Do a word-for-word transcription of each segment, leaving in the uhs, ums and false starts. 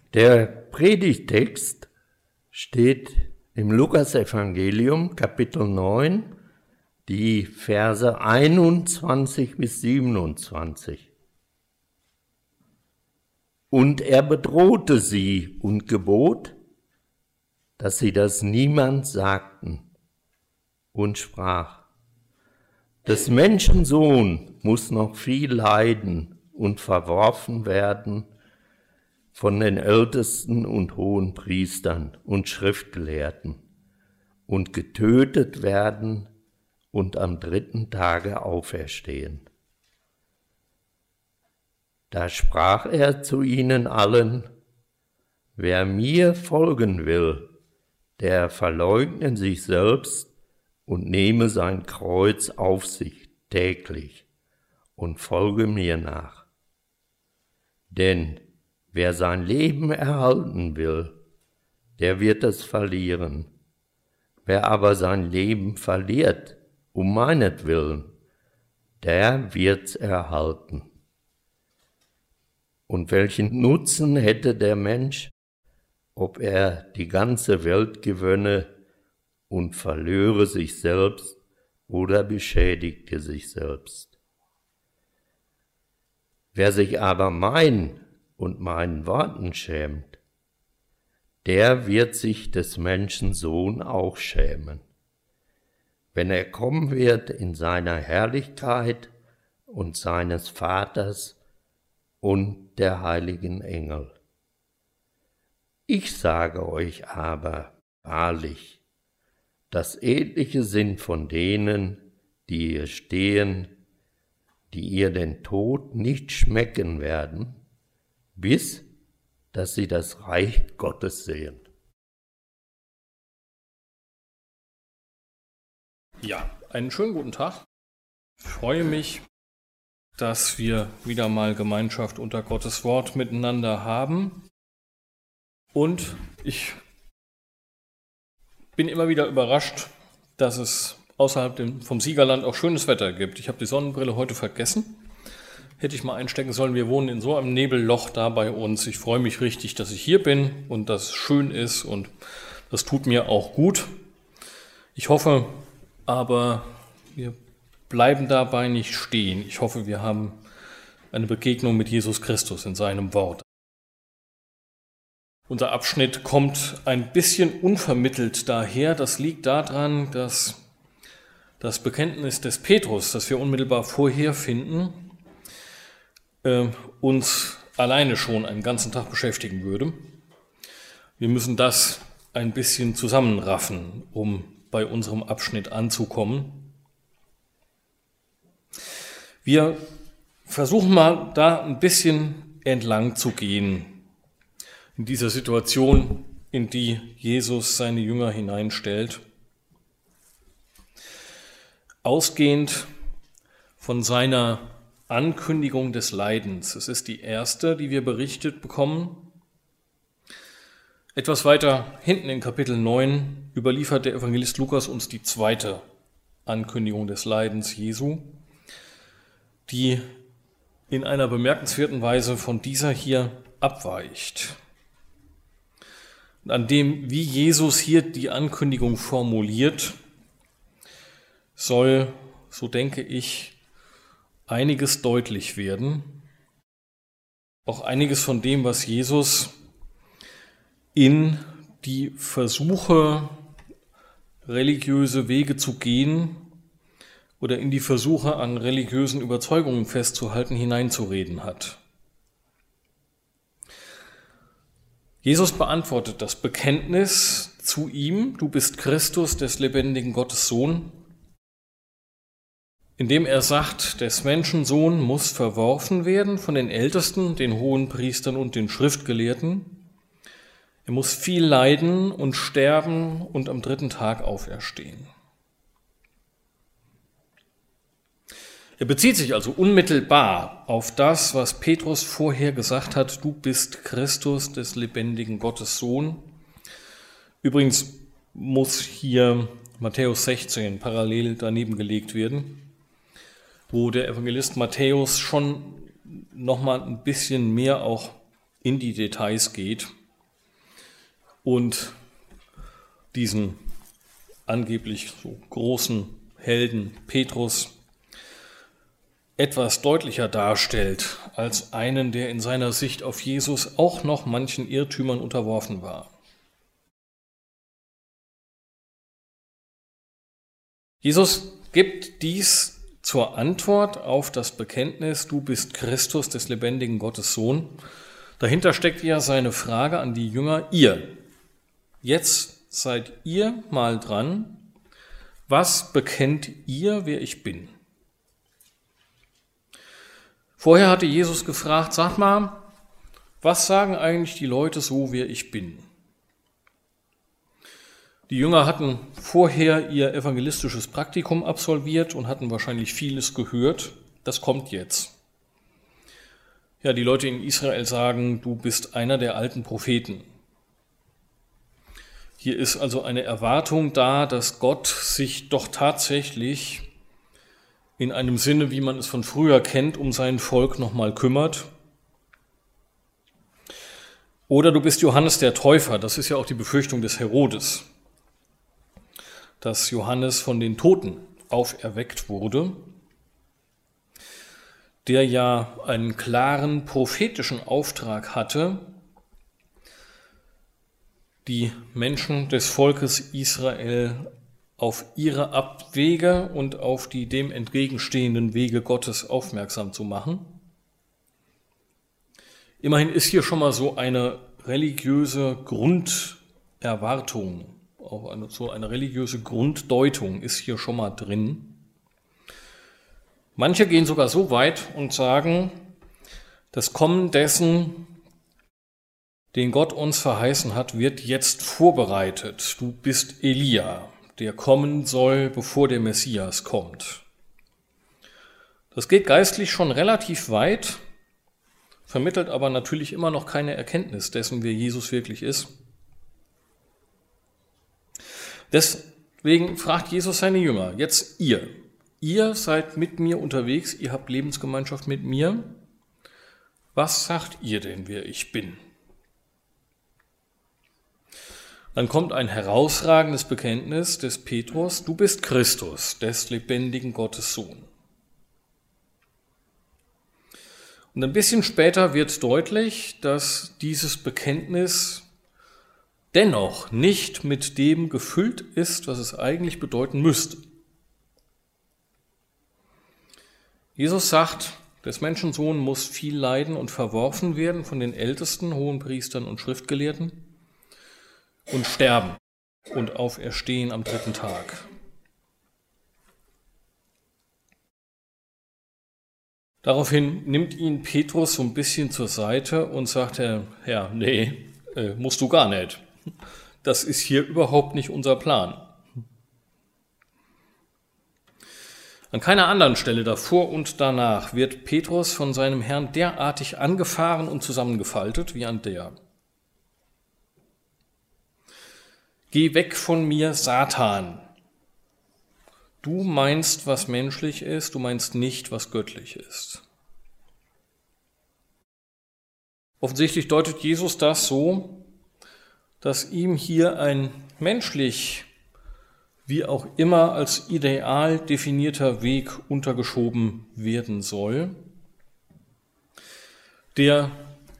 Der Predigtext steht im Lukasevangelium, Kapitel neun, die Verse einundzwanzig bis siebenundzwanzig. Und er bedrohte sie und gebot, dass sie das niemand sagten, und sprach: Des Menschen Sohn muss noch viel leiden und verworfen werden von den Ältesten und Hohenpriestern und Schriftgelehrten und getötet werden und am dritten Tage auferstehen. Da sprach er zu ihnen allen: Wer mir folgen will, der verleugne sich selbst und nehme sein Kreuz auf sich täglich und folge mir nach. Denn wer sein Leben erhalten will, der wird es verlieren. Wer aber sein Leben verliert, um meinetwillen, der wird's erhalten. Und welchen Nutzen hätte der Mensch, ob er die ganze Welt gewönne und verlöre sich selbst oder beschädigte sich selbst? Wer sich aber mein und meinen Worten schämt, der wird sich des Menschen Sohn auch schämen, wenn er kommen wird in seiner Herrlichkeit und seines Vaters und der heiligen Engel. Ich sage euch aber wahrlich, dass etliche sind von denen, die hier stehen, die ihr den Tod nicht schmecken werden, bis dass sie das Reich Gottes sehen. Ja, einen schönen guten Tag. Ich freue mich, dass wir wieder mal Gemeinschaft unter Gottes Wort miteinander haben. Und ich bin immer wieder überrascht, dass es außerhalb vom Siegerland auch schönes Wetter gibt. Ich habe die Sonnenbrille heute vergessen. Hätte ich mal einstecken sollen. Wir wohnen in so einem Nebelloch da bei uns. Ich freue mich richtig, dass ich hier bin und dass es schön ist und das tut mir auch gut. Ich hoffe aber, wir bleiben dabei nicht stehen. Ich hoffe, wir haben eine Begegnung mit Jesus Christus in seinem Wort. Unser Abschnitt kommt ein bisschen unvermittelt daher. Das liegt daran, dass das Bekenntnis des Petrus, das wir unmittelbar vorher finden, äh, uns alleine schon einen ganzen Tag beschäftigen würde. Wir müssen das ein bisschen zusammenraffen, um bei unserem Abschnitt anzukommen. Wir versuchen mal da ein bisschen entlang zu gehen in dieser Situation, in die Jesus seine Jünger hineinstellt. Ausgehend von seiner Ankündigung des Leidens. Es ist die erste, die wir berichtet bekommen. Etwas weiter hinten in Kapitel neun überliefert der Evangelist Lukas uns die zweite Ankündigung des Leidens Jesu, die in einer bemerkenswerten Weise von dieser hier abweicht. Und an dem, wie Jesus hier die Ankündigung formuliert, soll, so denke ich, einiges deutlich werden. Auch einiges von dem, was Jesus in die Versuche, religiöse Wege zu gehen oder in die Versuche, an religiösen Überzeugungen festzuhalten, hineinzureden hat. Jesus beantwortet das Bekenntnis zu ihm: Du bist Christus, des lebendigen Gottes Sohn, indem er sagt, des Menschen Sohn muss verworfen werden von den Ältesten, den Hohenpriestern und den Schriftgelehrten. Er muss viel leiden und sterben und am dritten Tag auferstehen. Er bezieht sich also unmittelbar auf das, was Petrus vorher gesagt hat: Du bist Christus, des lebendigen Gottes Sohn. Übrigens muss hier Matthäus sechzehn parallel daneben gelegt werden, wo der Evangelist Matthäus schon noch mal ein bisschen mehr auch in die Details geht. und diesen angeblich so großen Helden Petrus etwas deutlicher darstellt als einen, der in seiner Sicht auf Jesus auch noch manchen Irrtümern unterworfen war. Jesus gibt dies zur Antwort auf das Bekenntnis, du bist Christus, des lebendigen Gottes Sohn. Dahinter steckt ja seine Frage an die Jünger, ihr, jetzt seid ihr mal dran, was bekennt ihr, wer ich bin? Vorher hatte Jesus gefragt, sag mal, was sagen eigentlich die Leute so, wer ich bin? Die Jünger hatten vorher ihr evangelistisches Praktikum absolviert und hatten wahrscheinlich vieles gehört. Das kommt jetzt. Ja, die Leute in Israel sagen, du bist einer der alten Propheten. Hier ist also eine Erwartung da, dass Gott sich doch tatsächlich in einem Sinne, wie man es von früher kennt, um sein Volk nochmal kümmert. Oder du bist Johannes der Täufer, das ist ja auch die Befürchtung des Herodes, dass Johannes von den Toten auferweckt wurde, der ja einen klaren prophetischen Auftrag hatte, die Menschen des Volkes Israel auf ihre Abwege und auf die dem entgegenstehenden Wege Gottes aufmerksam zu machen. Immerhin ist hier schon mal so eine religiöse Grunderwartung, auch eine, so eine religiöse Grunddeutung ist hier schon mal drin. Manche gehen sogar so weit und sagen, das Kommen dessen, den Gott uns verheißen hat, wird jetzt vorbereitet. Du bist Elia, der kommen soll, bevor der Messias kommt. Das geht geistlich schon relativ weit, vermittelt aber natürlich immer noch keine Erkenntnis dessen, wer Jesus wirklich ist. Deswegen fragt Jesus seine Jünger, jetzt ihr. Ihr seid mit mir unterwegs, ihr habt Lebensgemeinschaft mit mir. Was sagt ihr denn, wer ich bin? Dann kommt ein herausragendes Bekenntnis des Petrus, du bist Christus, des lebendigen Gottes Sohn. Und ein bisschen später wird deutlich, dass dieses Bekenntnis dennoch nicht mit dem gefüllt ist, was es eigentlich bedeuten müsste. Jesus sagt, des Menschensohn muss viel leiden und verworfen werden von den Ältesten, Hohenpriestern und Schriftgelehrten und sterben und auferstehen am dritten Tag. Daraufhin nimmt ihn Petrus so ein bisschen zur Seite und sagt, er, ja, nee, äh, musst du gar nicht. Das ist hier überhaupt nicht unser Plan. An keiner anderen Stelle davor und danach wird Petrus von seinem Herrn derartig angefahren und zusammengefaltet wie an der. Geh weg von mir, Satan. Du meinst, was menschlich ist, du meinst nicht, was göttlich ist. Offensichtlich deutet Jesus das so, dass ihm hier ein menschlich, wie auch immer als ideal definierter Weg untergeschoben werden soll, der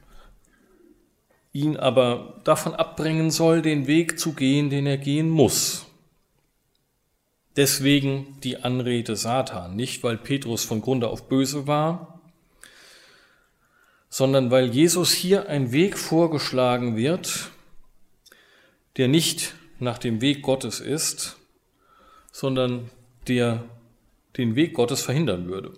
ihn aber davon abbringen soll, den Weg zu gehen, den er gehen muss. Deswegen die Anrede Satan, nicht weil Petrus von Grunde auf böse war, sondern weil Jesus hier ein Weg vorgeschlagen wird, der nicht nach dem Weg Gottes ist, sondern der den Weg Gottes verhindern würde.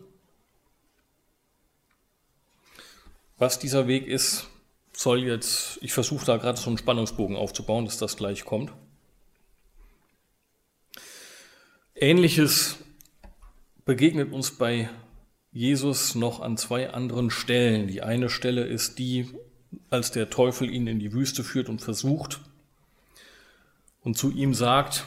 Was dieser Weg ist, soll jetzt, ich versuche da gerade so einen Spannungsbogen aufzubauen, dass das gleich kommt. Ähnliches begegnet uns bei Jesus noch an zwei anderen Stellen. Die eine Stelle ist die, als der Teufel ihn in die Wüste führt und versucht und zu ihm sagt,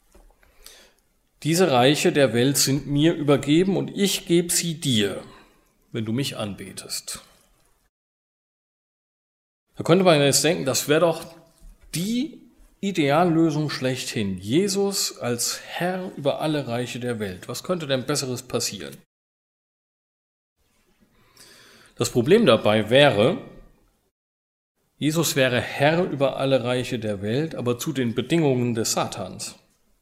diese Reiche der Welt sind mir übergeben und ich gebe sie dir, wenn du mich anbetest. Da könnte man jetzt denken, das wäre doch die Ideallösung schlechthin. Jesus als Herr über alle Reiche der Welt. Was könnte denn Besseres passieren? Das Problem dabei wäre, Jesus wäre Herr über alle Reiche der Welt, aber zu den Bedingungen des Satans.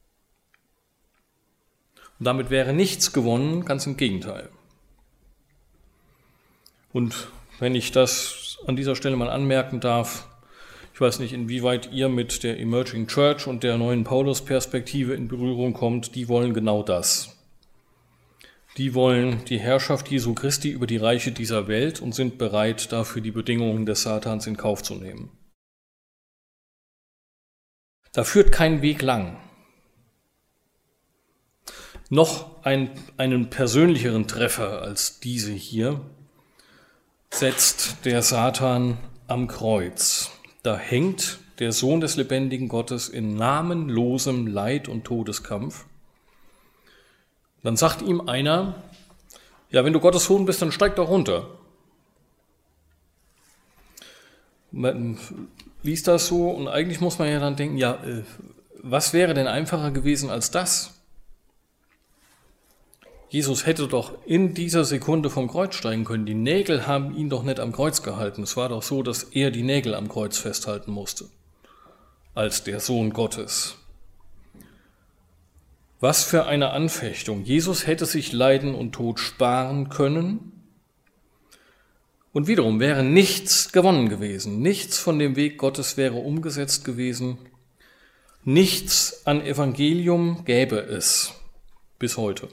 Und damit wäre nichts gewonnen, ganz im Gegenteil. Und wenn ich das an dieser Stelle mal anmerken darf, ich weiß nicht, inwieweit ihr mit der Emerging Church und der neuen Paulus-Perspektive in Berührung kommt, die wollen genau das. Die wollen die Herrschaft Jesu Christi über die Reiche dieser Welt und sind bereit, dafür die Bedingungen des Satans in Kauf zu nehmen. Da führt kein Weg lang. Noch ein, einen persönlicheren Treffer als diese hier setzt der Satan am Kreuz. Da hängt der Sohn des lebendigen Gottes in namenlosem Leid und Todeskampf. Dann sagt ihm einer, ja, wenn du Gottes Sohn bist, dann steig doch runter. Man liest das so und eigentlich muss man ja dann denken, ja, was wäre denn einfacher gewesen als das? Jesus hätte doch in dieser Sekunde vom Kreuz steigen können. Die Nägel haben ihn doch nicht am Kreuz gehalten. Es war doch so, dass er die Nägel am Kreuz festhalten musste, als der Sohn Gottes. Was für eine Anfechtung. Jesus hätte sich Leiden und Tod sparen können. Und wiederum wäre nichts gewonnen gewesen. Nichts von dem Weg Gottes wäre umgesetzt gewesen. Nichts an Evangelium gäbe es bis heute.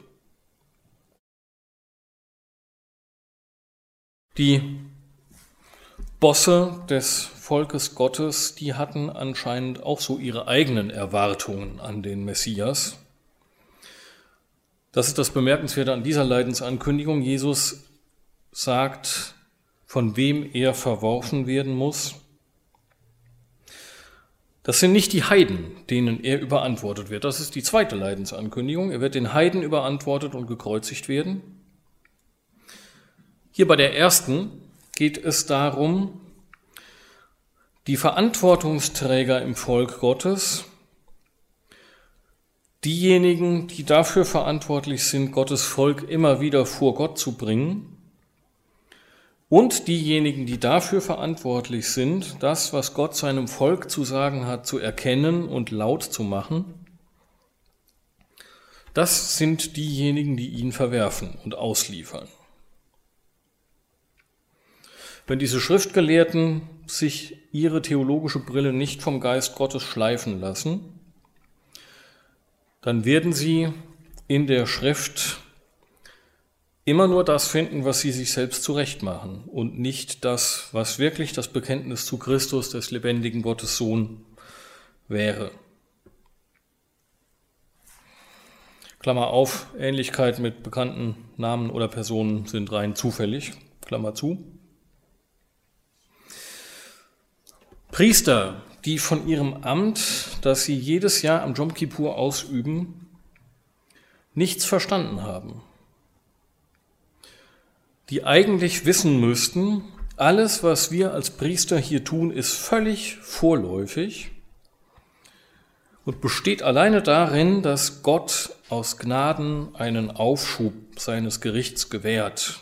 Die Bosse des Volkes Gottes, die hatten anscheinend auch so ihre eigenen Erwartungen an den Messias. Das ist das Bemerkenswerte an dieser Leidensankündigung. Jesus sagt, von wem er verworfen werden muss. Das sind nicht die Heiden, denen er überantwortet wird. Das ist die zweite Leidensankündigung. Er wird den Heiden überantwortet und gekreuzigt werden. Hier bei der ersten geht es darum, die Verantwortungsträger im Volk Gottes, diejenigen, die dafür verantwortlich sind, Gottes Volk immer wieder vor Gott zu bringen, und diejenigen, die dafür verantwortlich sind, das, was Gott seinem Volk zu sagen hat, zu erkennen und laut zu machen, das sind diejenigen, die ihn verwerfen und ausliefern. Wenn diese Schriftgelehrten sich ihre theologische Brille nicht vom Geist Gottes schleifen lassen, dann werden sie in der Schrift immer nur das finden, was sie sich selbst zurechtmachen und nicht das, was wirklich das Bekenntnis zu Christus, des lebendigen Gottes Sohn, wäre. Klammer auf, Ähnlichkeit mit bekannten Namen oder Personen sind rein zufällig, Klammer zu. Priester, die von ihrem Amt, das sie jedes Jahr am Jom Kippur ausüben, nichts verstanden haben. Die eigentlich wissen müssten, alles, was wir als Priester hier tun, ist völlig vorläufig und besteht alleine darin, dass Gott aus Gnaden einen Aufschub seines Gerichts gewährt.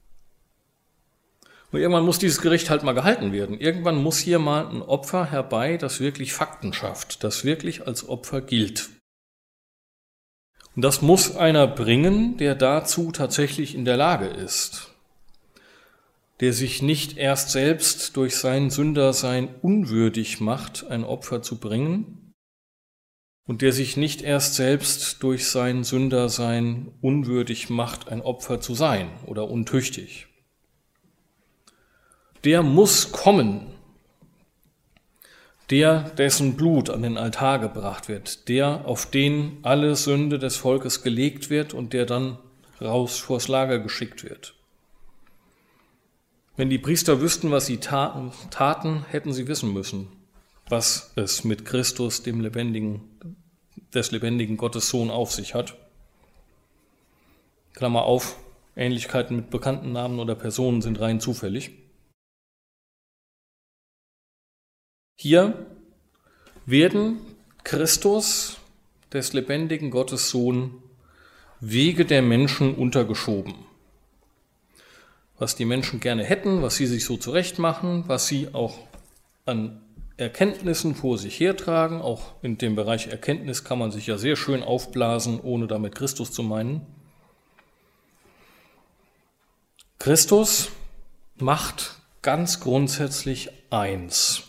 Und irgendwann muss dieses Gericht halt mal gehalten werden. Irgendwann muss hier mal ein Opfer herbei, das wirklich Fakten schafft, das wirklich als Opfer gilt. Und das muss einer bringen, der dazu tatsächlich in der Lage ist, der sich nicht erst selbst durch sein Sündersein unwürdig macht, ein Opfer zu bringen, und der sich nicht erst selbst durch sein Sündersein unwürdig macht, ein Opfer zu sein oder untüchtig. Der muss kommen, der, dessen Blut an den Altar gebracht wird, der, auf den alle Sünde des Volkes gelegt wird und der dann raus vors Lager geschickt wird. Wenn die Priester wüssten, was sie taten, taten, hätten sie wissen müssen, was es mit Christus, dem lebendigen, des lebendigen Gottes Sohn, auf sich hat. Klammer auf, Ähnlichkeiten mit bekannten Namen oder Personen sind rein zufällig. Hier werden Christus, des lebendigen Gottes Sohn, Wege der Menschen untergeschoben. Was die Menschen gerne hätten, was sie sich so zurechtmachen, was sie auch an Erkenntnissen vor sich hertragen. Auch in dem Bereich Erkenntnis kann man sich ja sehr schön aufblasen, ohne damit Christus zu meinen. Christus macht ganz grundsätzlich eins.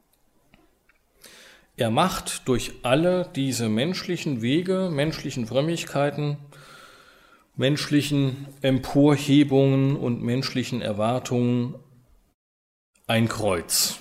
Er macht durch alle diese menschlichen Wege, menschlichen Frömmigkeiten, menschlichen Emporhebungen und menschlichen Erwartungen ein Kreuz.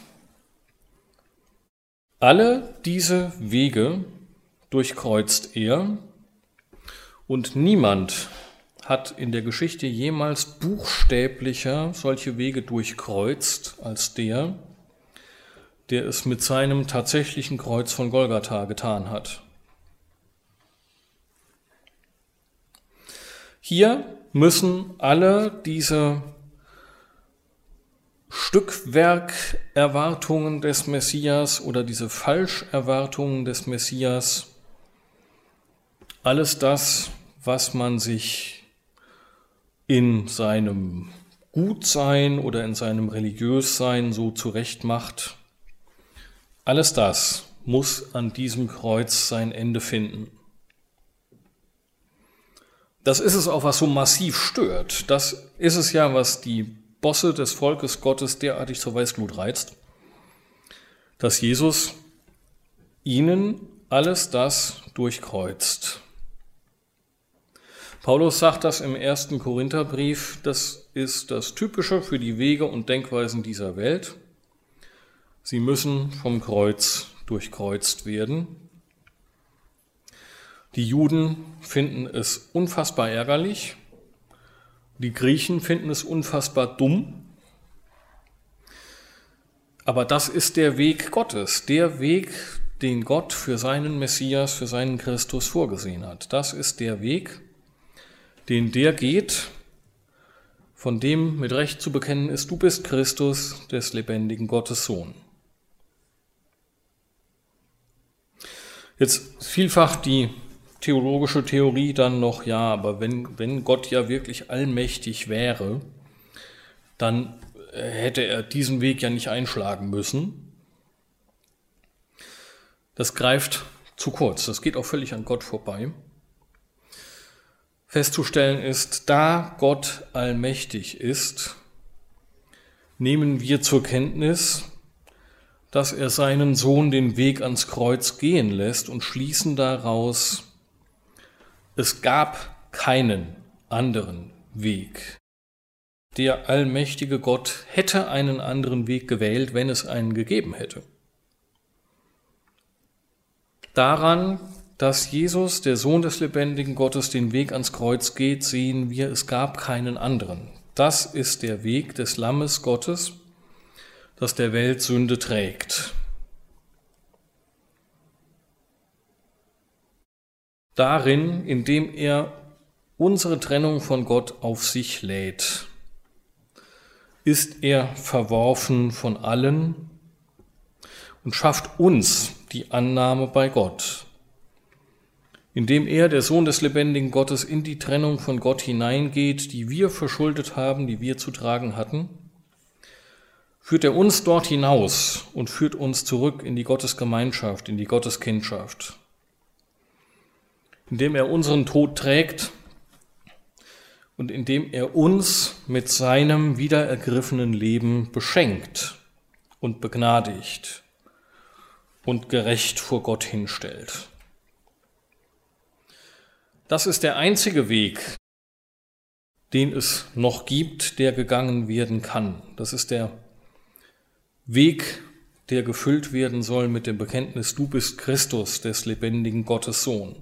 Alle diese Wege durchkreuzt er und niemand hat in der Geschichte jemals buchstäblicher solche Wege durchkreuzt als der, der es mit seinem tatsächlichen Kreuz von Golgatha getan hat. Hier müssen alle diese Stückwerkerwartungen des Messias oder diese Falscherwartungen des Messias, alles das, was man sich in seinem Gutsein oder in seinem Religiössein so zurechtmacht, alles das muss an diesem Kreuz sein Ende finden. Das ist es auch, was so massiv stört. Das ist es ja, was die Bosse des Volkes Gottes derartig zur Weißglut reizt, dass Jesus ihnen alles das durchkreuzt. Paulus sagt das im ersten Korintherbrief, das ist das Typische für die Wege und Denkweisen dieser Welt. Sie müssen vom Kreuz durchkreuzt werden. Die Juden finden es unfassbar ärgerlich. Die Griechen finden es unfassbar dumm. Aber das ist der Weg Gottes, der Weg, den Gott für seinen Messias, für seinen Christus vorgesehen hat. Das ist der Weg, den der geht, von dem mit Recht zu bekennen ist, du bist Christus, des lebendigen Gottes Sohn. Jetzt vielfach die theologische Theorie dann noch, ja, aber wenn, wenn Gott ja wirklich allmächtig wäre, dann hätte er diesen Weg ja nicht einschlagen müssen. Das greift zu kurz, das geht auch völlig an Gott vorbei. Festzustellen ist, da Gott allmächtig ist, nehmen wir zur Kenntnis, dass er seinen Sohn den Weg ans Kreuz gehen lässt und schließen daraus, es gab keinen anderen Weg. Der allmächtige Gott hätte einen anderen Weg gewählt, wenn es einen gegeben hätte. Daran, dass Jesus, der Sohn des lebendigen Gottes, den Weg ans Kreuz geht, sehen wir, es gab keinen anderen. Das ist der Weg des Lammes Gottes, das der Welt Sünde trägt. Darin, indem er unsere Trennung von Gott auf sich lädt, ist er verworfen von allen und schafft uns die Annahme bei Gott. Indem er, der Sohn des lebendigen Gottes, in die Trennung von Gott hineingeht, die wir verschuldet haben, die wir zu tragen hatten, führt er uns dort hinaus und führt uns zurück in die Gottesgemeinschaft, in die Gotteskindschaft. Indem er unseren Tod trägt und indem er uns mit seinem wiederergriffenen Leben beschenkt und begnadigt und gerecht vor Gott hinstellt. Das ist der einzige Weg, den es noch gibt, der gegangen werden kann. Das ist der Weg, der gefüllt werden soll mit dem Bekenntnis, du bist Christus, des lebendigen Gottes Sohn.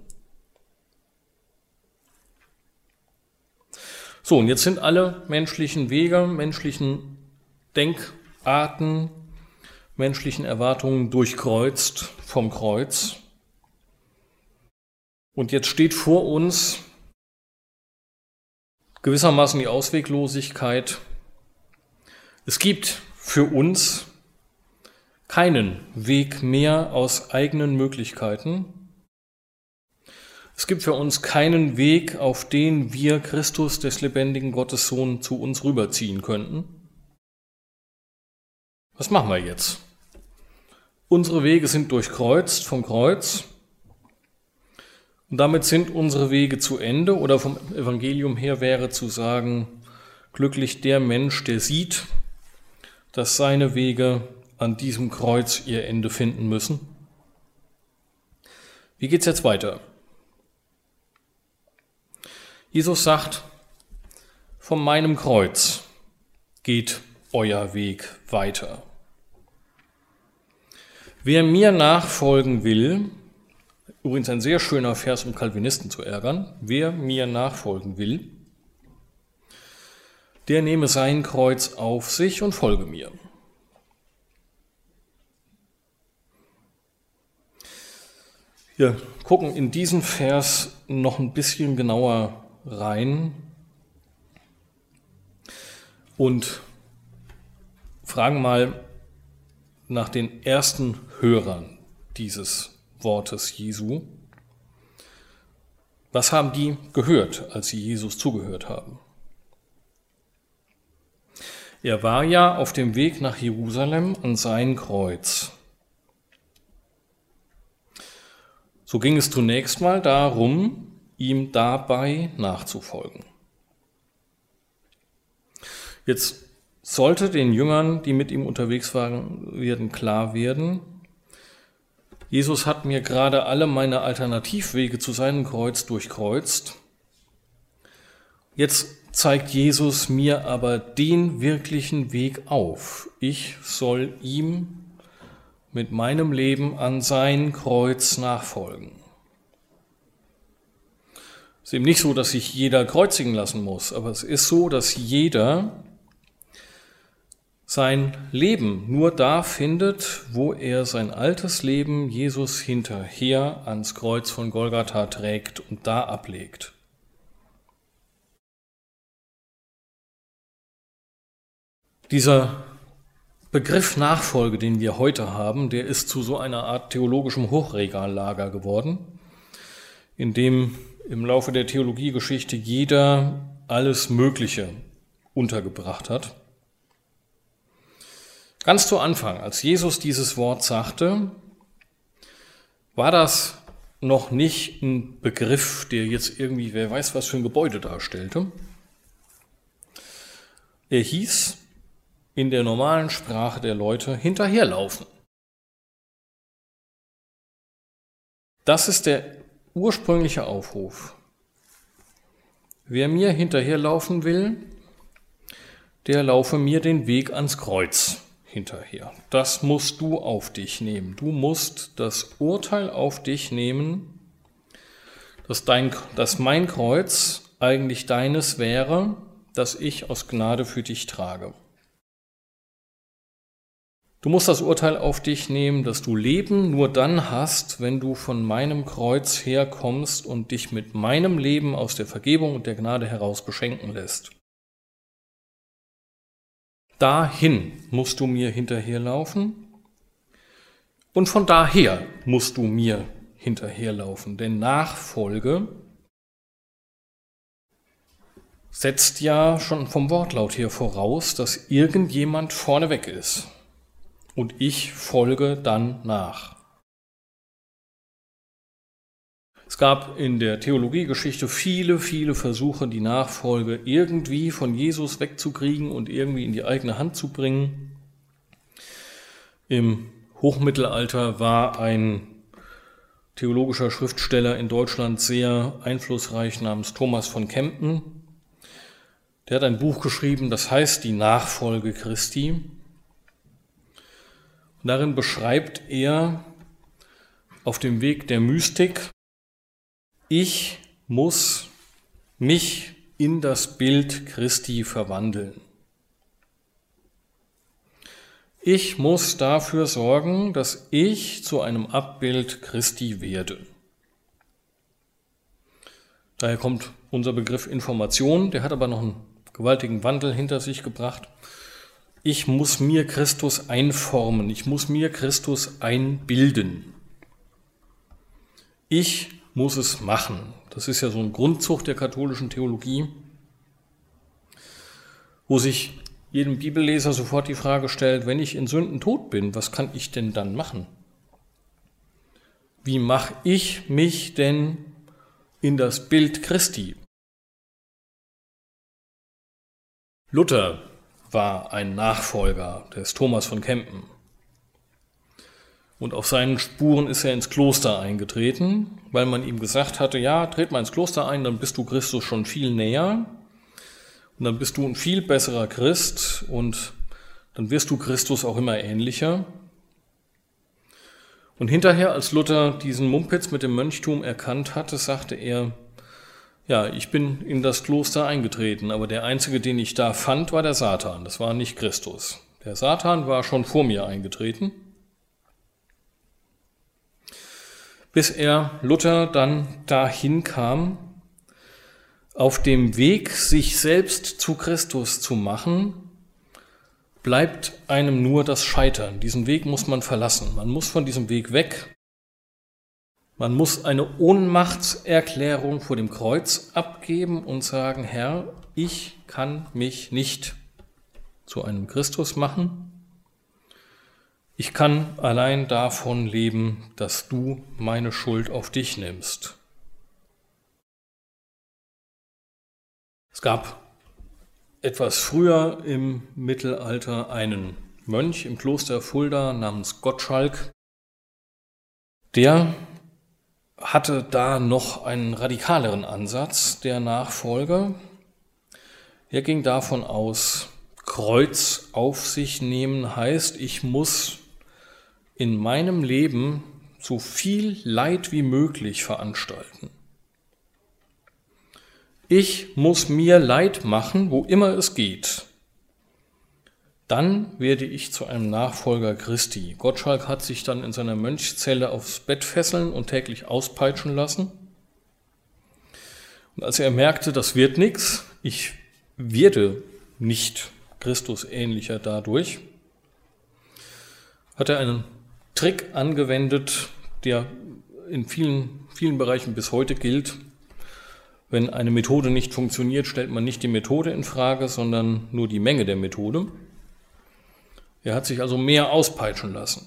So, und jetzt sind alle menschlichen Wege, menschlichen Denkarten, menschlichen Erwartungen durchkreuzt vom Kreuz. Und jetzt steht vor uns gewissermaßen die Ausweglosigkeit. Es gibt für uns keinen Weg mehr aus eigenen Möglichkeiten. Es gibt für uns keinen Weg, auf den wir Christus, des lebendigen Gottes Sohn, zu uns rüberziehen könnten. Was machen wir jetzt? Unsere Wege sind durchkreuzt vom Kreuz und damit sind unsere Wege zu Ende, oder vom Evangelium her wäre zu sagen, glücklich der Mensch, der sieht, dass seine Wege an diesem Kreuz ihr Ende finden müssen. Wie geht's jetzt weiter? Jesus sagt, von meinem Kreuz geht euer Weg weiter. Wer mir nachfolgen will, übrigens ein sehr schöner Vers, um Calvinisten zu ärgern, wer mir nachfolgen will, der nehme sein Kreuz auf sich und folge mir. Wir gucken in diesen Vers noch ein bisschen genauer rein und fragen mal nach den ersten Hörern dieses Wortes Jesu. Was haben die gehört, als sie Jesus zugehört haben? Er war ja auf dem Weg nach Jerusalem an sein Kreuz. So ging es zunächst mal darum, ihm dabei nachzufolgen. Jetzt sollte den Jüngern, die mit ihm unterwegs waren, werden klar werden, Jesus hat mir gerade alle meine Alternativwege zu seinem Kreuz durchkreuzt. Jetzt zeigt Jesus mir aber den wirklichen Weg auf. Ich soll ihm mit meinem Leben an sein Kreuz nachfolgen. Es ist eben nicht so, dass sich jeder kreuzigen lassen muss, aber es ist so, dass jeder sein Leben nur da findet, wo er sein altes Leben Jesus hinterher ans Kreuz von Golgatha trägt und da ablegt. Dieser Begriff Nachfolge, den wir heute haben, der ist zu so einer Art theologischem Hochregallager geworden, in dem im Laufe der Theologiegeschichte jeder alles Mögliche untergebracht hat. Ganz zu Anfang, als Jesus dieses Wort sagte, war das noch nicht ein Begriff, der jetzt irgendwie, wer weiß, was für ein Gebäude darstellte. Er hieß in der normalen Sprache der Leute hinterherlaufen. Das ist der ursprüngliche Aufruf. Wer mir hinterherlaufen will, der laufe mir den Weg ans Kreuz hinterher. Das musst du auf dich nehmen. Du musst das Urteil auf dich nehmen, dass, dein, dass mein Kreuz eigentlich deines wäre, das ich aus Gnade für dich trage. Du musst das Urteil auf dich nehmen, dass du Leben nur dann hast, wenn du von meinem Kreuz herkommst und dich mit meinem Leben aus der Vergebung und der Gnade heraus beschenken lässt. Dahin musst du mir hinterherlaufen und von daher musst du mir hinterherlaufen, denn Nachfolge setzt ja schon vom Wortlaut her voraus, dass irgendjemand vorneweg ist. Und ich folge dann nach. Es gab in der Theologiegeschichte viele, viele Versuche, die Nachfolge irgendwie von Jesus wegzukriegen und irgendwie in die eigene Hand zu bringen. Im Hochmittelalter war ein theologischer Schriftsteller in Deutschland sehr einflussreich namens Thomas von Kempen. Der hat ein Buch geschrieben, das heißt Die Nachfolge Christi. Darin beschreibt er auf dem Weg der Mystik, ich muss mich in das Bild Christi verwandeln. Ich muss dafür sorgen, dass ich zu einem Abbild Christi werde. Daher kommt unser Begriff Information, der hat aber noch einen gewaltigen Wandel hinter sich gebracht. Ich muss mir Christus einformen, ich muss mir Christus einbilden. Ich muss es machen. Das ist ja so ein Grundzug der katholischen Theologie, wo sich jedem Bibelleser sofort die Frage stellt, wenn ich in Sünden tot bin, was kann ich denn dann machen? Wie mache ich mich denn in das Bild Christi? Luther war ein Nachfolger des Thomas von Kempen. Und auf seinen Spuren ist er ins Kloster eingetreten, weil man ihm gesagt hatte, ja, tritt mal ins Kloster ein, dann bist du Christus schon viel näher und dann bist du ein viel besserer Christ und dann wirst du Christus auch immer ähnlicher. Und hinterher, als Luther diesen Mumpitz mit dem Mönchtum erkannt hatte, sagte er, ja, ich bin in das Kloster eingetreten, aber der Einzige, den ich da fand, war der Satan, das war nicht Christus. Der Satan war schon vor mir eingetreten. Bis er, Luther, dann dahin kam, auf dem Weg, sich selbst zu Christus zu machen, bleibt einem nur das Scheitern. Diesen Weg muss man verlassen. Man muss von diesem Weg weg. Man muss eine Ohnmachtserklärung vor dem Kreuz abgeben und sagen, Herr, ich kann mich nicht zu einem Christus machen. Ich kann allein davon leben, dass du meine Schuld auf dich nimmst. Es gab etwas früher im Mittelalter einen Mönch im Kloster Fulda namens Gottschalk. Der hatte da noch einen radikaleren Ansatz der Nachfolge. Er ging davon aus, Kreuz auf sich nehmen heißt, ich muss in meinem Leben so viel Leid wie möglich veranstalten. Ich muss mir Leid machen, wo immer es geht. Dann werde ich zu einem Nachfolger Christi. Gottschalk hat sich dann in seiner Mönchszelle aufs Bett fesseln und täglich auspeitschen lassen. Und als er merkte, das wird nichts, ich werde nicht Christus ähnlicher dadurch, hat er einen Trick angewendet, der in vielen, vielen Bereichen bis heute gilt. Wenn eine Methode nicht funktioniert, stellt man nicht die Methode in Frage, sondern nur die Menge der Methode. Er hat sich also mehr auspeitschen lassen.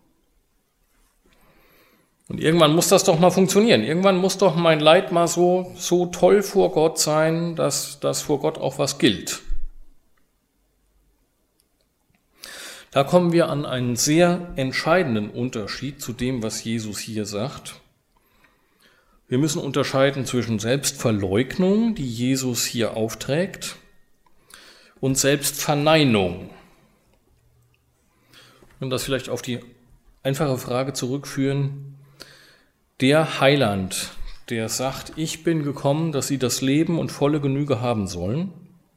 Und irgendwann muss das doch mal funktionieren. Irgendwann muss doch mein Leid mal so, so toll vor Gott sein, dass das vor Gott auch was gilt. Da kommen wir an einen sehr entscheidenden Unterschied zu dem, was Jesus hier sagt. Wir müssen unterscheiden zwischen Selbstverleugnung, die Jesus hier aufträgt, und Selbstverneinung. Und das vielleicht auf die einfache Frage zurückführen, der Heiland, der sagt, ich bin gekommen, dass sie das Leben und volle Genüge haben sollen,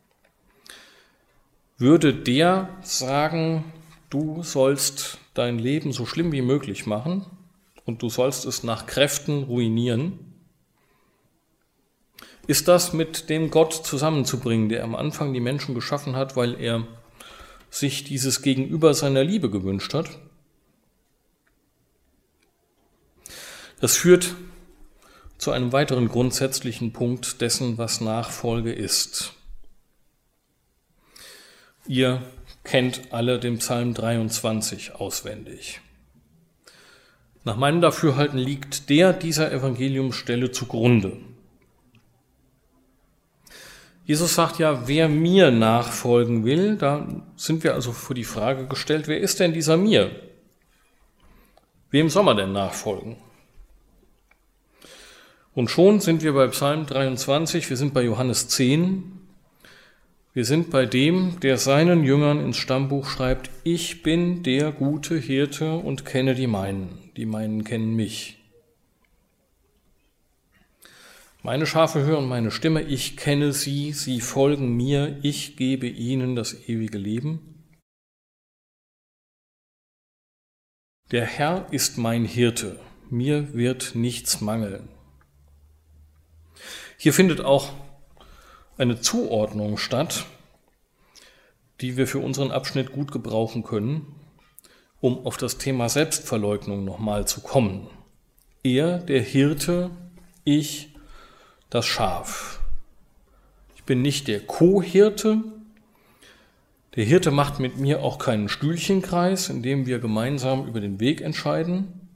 würde der sagen, du sollst dein Leben so schlimm wie möglich machen und du sollst es nach Kräften ruinieren? Ist das mit dem Gott zusammenzubringen, der am Anfang die Menschen geschaffen hat, weil er sich dieses Gegenüber seiner Liebe gewünscht hat? Das führt zu einem weiteren grundsätzlichen Punkt dessen, was Nachfolge ist. Ihr kennt alle den Psalm dreiundzwanzig auswendig. Nach meinem Dafürhalten liegt der dieser Evangeliumsstelle zugrunde. Jesus sagt ja, wer mir nachfolgen will, da sind wir also vor die Frage gestellt, wer ist denn dieser mir? Wem soll man denn nachfolgen? Und schon sind wir bei Psalm dreiundzwanzig, wir sind bei Johannes zehn, wir sind bei dem, der seinen Jüngern ins Stammbuch schreibt, ich bin der gute Hirte und kenne die meinen, die meinen kennen mich. Meine Schafe hören meine Stimme, ich kenne sie, sie folgen mir, ich gebe ihnen das ewige Leben. Der Herr ist mein Hirte, mir wird nichts mangeln. Hier findet auch eine Zuordnung statt. die wir für unseren Abschnitt gut gebrauchen können, um auf das Thema Selbstverleugnung nochmal zu kommen. Er, der Hirte, ich, das Schaf. Ich bin nicht der Co-Hirte. Der Hirte macht mit mir auch keinen Stühlchenkreis, in dem wir gemeinsam über den Weg entscheiden.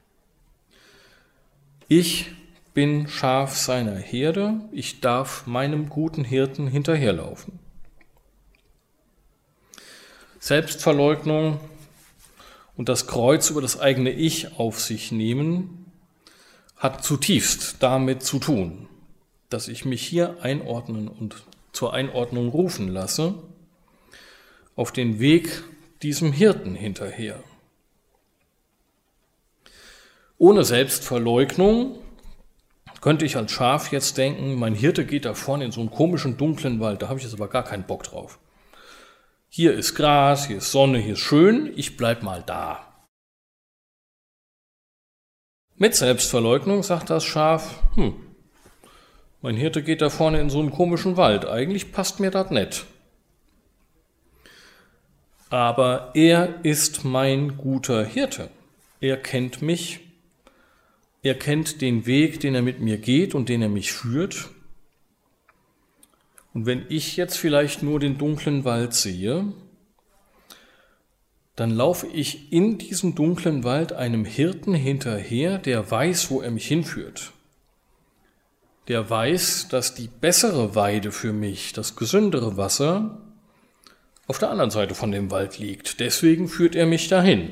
Ich bin Schaf seiner Herde. Ich darf meinem guten Hirten hinterherlaufen. Selbstverleugnung und das Kreuz über das eigene Ich auf sich nehmen, hat zutiefst damit zu tun, dass ich mich hier einordnen und zur Einordnung rufen lasse, auf den Weg diesem Hirten hinterher. Ohne Selbstverleugnung könnte ich als Schaf jetzt denken, mein Hirte geht da vorne in so einen komischen, dunklen Wald, da habe ich jetzt aber gar keinen Bock drauf. Hier ist Gras, hier ist Sonne, hier ist schön, ich bleib mal da. Mit Selbstverleugnung sagt das Schaf, hm, mein Hirte geht da vorne in so einen komischen Wald, eigentlich passt mir das nicht. Aber er ist mein guter Hirte. Er kennt mich, er kennt den Weg, den er mit mir geht und den er mich führt. Und wenn ich jetzt vielleicht nur den dunklen Wald sehe, dann laufe ich in diesem dunklen Wald einem Hirten hinterher, der weiß, wo er mich hinführt. Der weiß, dass die bessere Weide für mich, das gesündere Wasser, auf der anderen Seite von dem Wald liegt. Deswegen führt er mich dahin.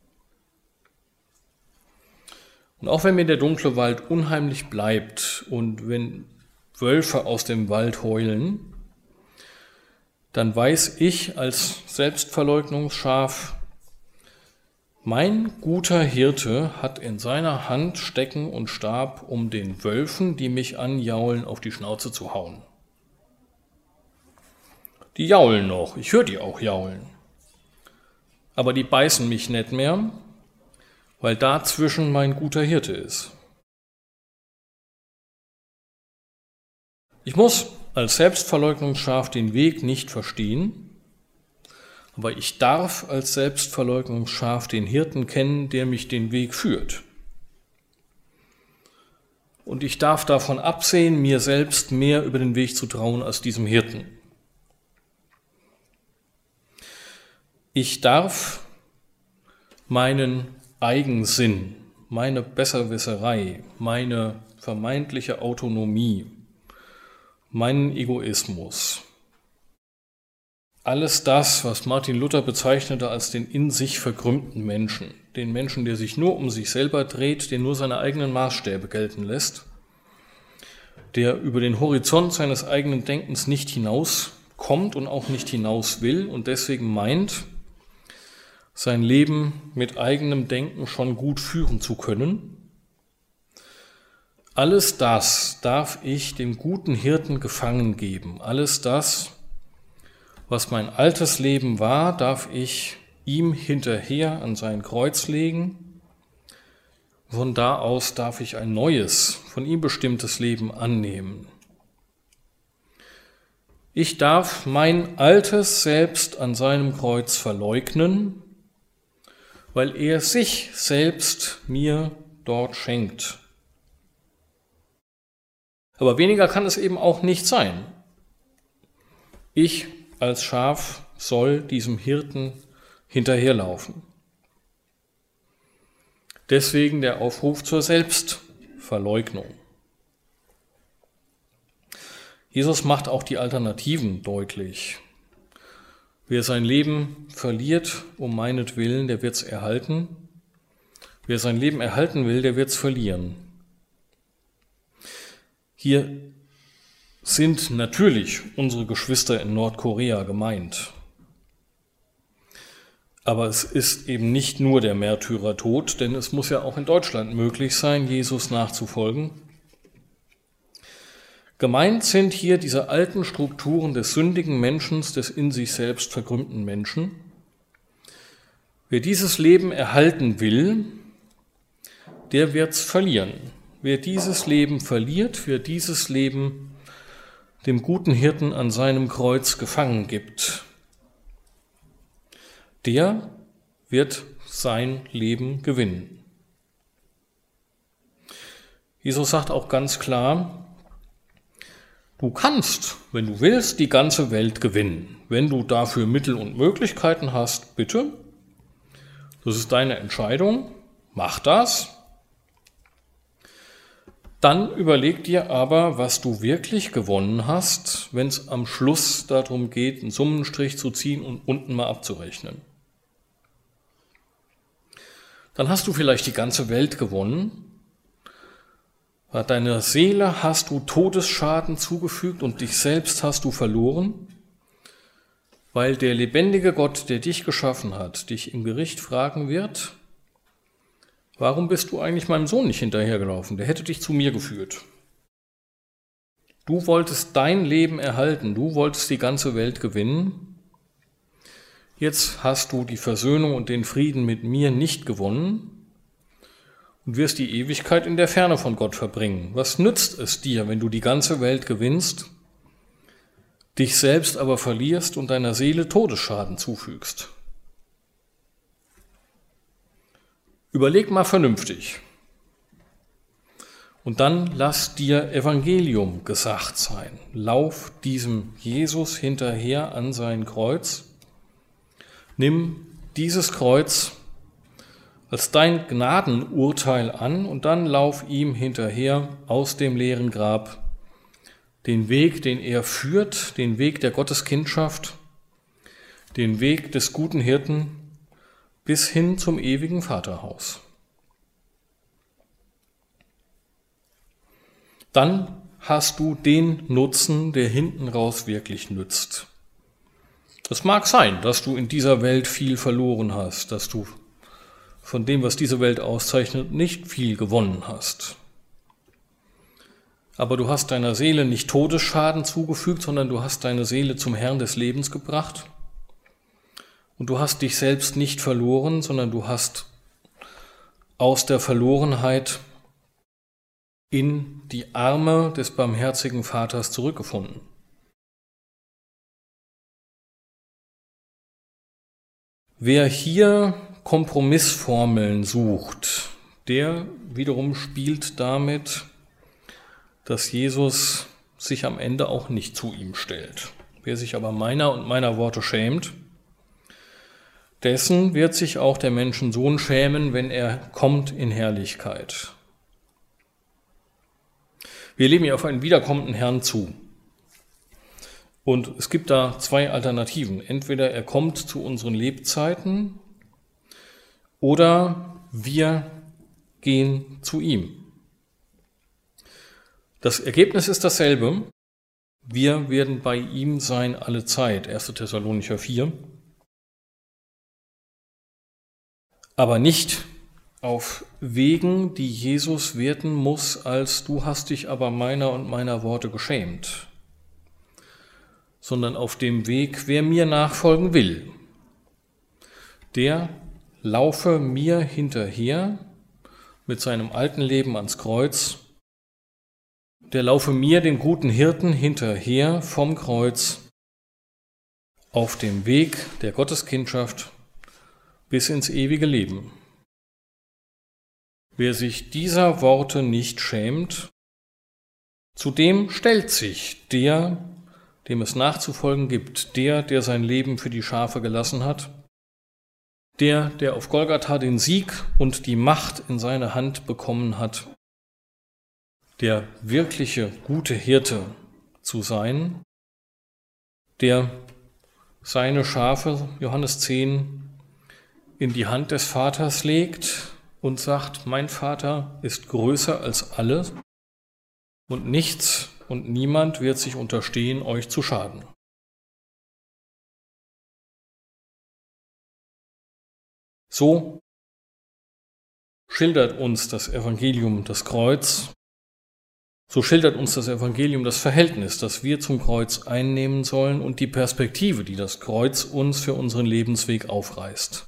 Und auch wenn mir der dunkle Wald unheimlich bleibt und wenn Wölfe aus dem Wald heulen, dann weiß ich als Selbstverleugnungsschaf, mein guter Hirte hat in seiner Hand Stecken und Stab, um den Wölfen, die mich anjaulen, auf die Schnauze zu hauen. Die jaulen noch, ich höre die auch jaulen. Aber die beißen mich nicht mehr, weil dazwischen mein guter Hirte ist. Ich muss als Selbstverleugnungsschaf den Weg nicht verstehen, aber ich darf als Selbstverleugnungsschaf den Hirten kennen, der mich den Weg führt. Und ich darf davon absehen, mir selbst mehr über den Weg zu trauen als diesem Hirten. Ich darf meinen Eigensinn, meine Besserwisserei, meine vermeintliche Autonomie, meinen Egoismus, alles das, was Martin Luther bezeichnete als den in sich verkrümmten Menschen, den Menschen, der sich nur um sich selber dreht, der nur seine eigenen Maßstäbe gelten lässt, der über den Horizont seines eigenen Denkens nicht hinauskommt und auch nicht hinaus will und deswegen meint, sein Leben mit eigenem Denken schon gut führen zu können. Alles das darf ich dem guten Hirten gefangen geben. Alles das, was mein altes Leben war, darf ich ihm hinterher an sein Kreuz legen. Von da aus darf ich ein neues, von ihm bestimmtes Leben annehmen. Ich darf mein altes Selbst an seinem Kreuz verleugnen, weil er sich selbst mir dort schenkt. Aber weniger kann es eben auch nicht sein. Ich als Schaf soll diesem Hirten hinterherlaufen. Deswegen der Aufruf zur Selbstverleugnung. Jesus macht auch die Alternativen deutlich. Wer sein Leben verliert um meinetwillen, der wird es erhalten. Wer sein Leben erhalten will, der wird es verlieren. Hier sind natürlich unsere Geschwister in Nordkorea gemeint. Aber es ist eben nicht nur der Märtyrertod, denn es muss ja auch in Deutschland möglich sein, Jesus nachzufolgen. Gemeint sind hier diese alten Strukturen des sündigen Menschen, des in sich selbst verkrümmten Menschen. Wer dieses Leben erhalten will, der wird's verlieren. Wer dieses Leben verliert, wer dieses Leben dem guten Hirten an seinem Kreuz gefangen gibt, der wird sein Leben gewinnen. Jesus sagt auch ganz klar, du kannst, wenn du willst, die ganze Welt gewinnen. Wenn du dafür Mittel und Möglichkeiten hast, bitte. Das ist deine Entscheidung. Mach das. Dann überleg dir aber, was du wirklich gewonnen hast, wenn es am Schluss darum geht, einen Summenstrich zu ziehen und unten mal abzurechnen. Dann hast du vielleicht die ganze Welt gewonnen. Bei deiner Seele hast du Todesschaden zugefügt und dich selbst hast du verloren, weil der lebendige Gott, der dich geschaffen hat, dich im Gericht fragen wird, warum bist du eigentlich meinem Sohn nicht hinterhergelaufen? Der hätte dich zu mir geführt. Du wolltest dein Leben erhalten, du wolltest die ganze Welt gewinnen. Jetzt hast du die Versöhnung und den Frieden mit mir nicht gewonnen und wirst die Ewigkeit in der Ferne von Gott verbringen. Was nützt es dir, wenn du die ganze Welt gewinnst, dich selbst aber verlierst und deiner Seele Todesschaden zufügst? Überleg mal vernünftig. Und dann lass dir Evangelium gesagt sein. Lauf diesem Jesus hinterher an sein Kreuz. Nimm dieses Kreuz als dein Gnadenurteil an und dann lauf ihm hinterher aus dem leeren Grab. Den Weg, den er führt, den Weg der Gotteskindschaft, den Weg des guten Hirten, bis hin zum ewigen Vaterhaus. Dann hast du den Nutzen, der hinten raus wirklich nützt. Es mag sein, dass du in dieser Welt viel verloren hast, dass du von dem, was diese Welt auszeichnet, nicht viel gewonnen hast. Aber du hast deiner Seele nicht Todesschaden zugefügt, sondern du hast deine Seele zum Herrn des Lebens gebracht. Und du hast dich selbst nicht verloren, sondern du hast aus der Verlorenheit in die Arme des barmherzigen Vaters zurückgefunden. Wer hier Kompromissformeln sucht, der wiederum spielt damit, dass Jesus sich am Ende auch nicht zu ihm stellt. Wer sich aber meiner und meiner Worte schämt, dessen wird sich auch der Menschensohn schämen, wenn er kommt in Herrlichkeit. Wir leben ja auf einen wiederkommenden Herrn zu. Und es gibt da zwei Alternativen. Entweder er kommt zu unseren Lebzeiten oder wir gehen zu ihm. Das Ergebnis ist dasselbe. Wir werden bei ihm sein alle Zeit. erster Thessalonicher vier. Aber nicht auf Wegen, die Jesus werten muss, als du hast dich aber meiner und meiner Worte geschämt, sondern auf dem Weg, wer mir nachfolgen will, der laufe mir hinterher mit seinem alten Leben ans Kreuz, der laufe mir, den guten Hirten, hinterher vom Kreuz auf dem Weg der Gotteskindschaft bis ins ewige Leben. Wer sich dieser Worte nicht schämt, zu dem stellt sich der, dem es nachzufolgen gibt, der, der sein Leben für die Schafe gelassen hat, der, der auf Golgatha den Sieg und die Macht in seine Hand bekommen hat, der wirkliche gute Hirte zu sein, der seine Schafe, Johannes zehn, in die Hand des Vaters legt und sagt, mein Vater ist größer als alle und nichts und niemand wird sich unterstehen, euch zu schaden. So schildert uns das Evangelium das Kreuz, so schildert uns das Evangelium das Verhältnis, das wir zum Kreuz einnehmen sollen und die Perspektive, die das Kreuz uns für unseren Lebensweg aufreißt.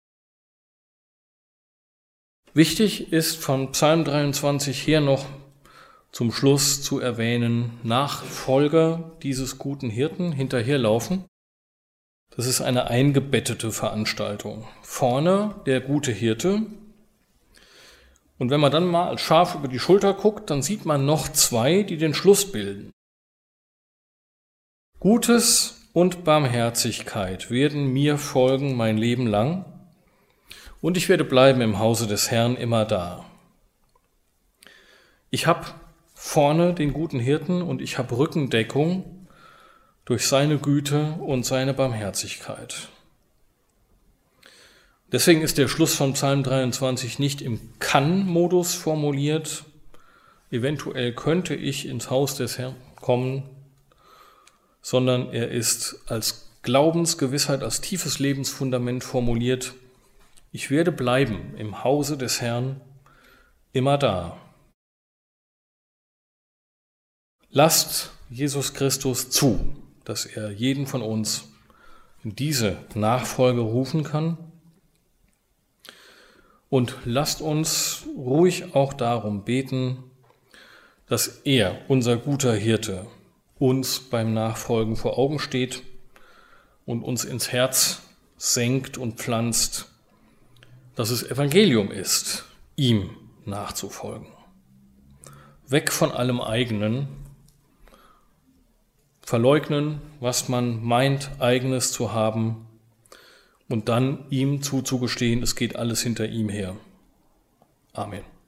Wichtig ist von Psalm dreiundzwanzig her noch zum Schluss zu erwähnen, Nachfolger dieses guten Hirten hinterherlaufen, Das ist eine eingebettete Veranstaltung. Vorne der gute Hirte. Und wenn man dann mal als Schaf über die Schulter guckt, dann sieht man noch zwei, die den Schluss bilden. Gutes und Barmherzigkeit werden mir folgen mein Leben lang, und ich werde bleiben im Hause des Herrn immer da. Ich habe vorne den guten Hirten und ich habe Rückendeckung durch seine Güte und seine Barmherzigkeit. Deswegen ist der Schluss von Psalm dreiundzwanzig nicht im Kann-Modus formuliert. Eventuell könnte ich ins Haus des Herrn kommen, sondern er ist als Glaubensgewissheit, als tiefes Lebensfundament formuliert. Ich werde bleiben im Hause des Herrn immer da. Lasst Jesus Christus zu, dass er jeden von uns in diese Nachfolge rufen kann. Und lasst uns ruhig auch darum beten, dass er, unser guter Hirte, uns beim Nachfolgen vor Augen steht und uns ins Herz senkt und pflanzt, dass es Evangelium ist, ihm nachzufolgen. Weg von allem Eigenen, verleugnen, was man meint, Eigenes zu haben, und dann ihm zuzugestehen, es geht alles hinter ihm her. Amen.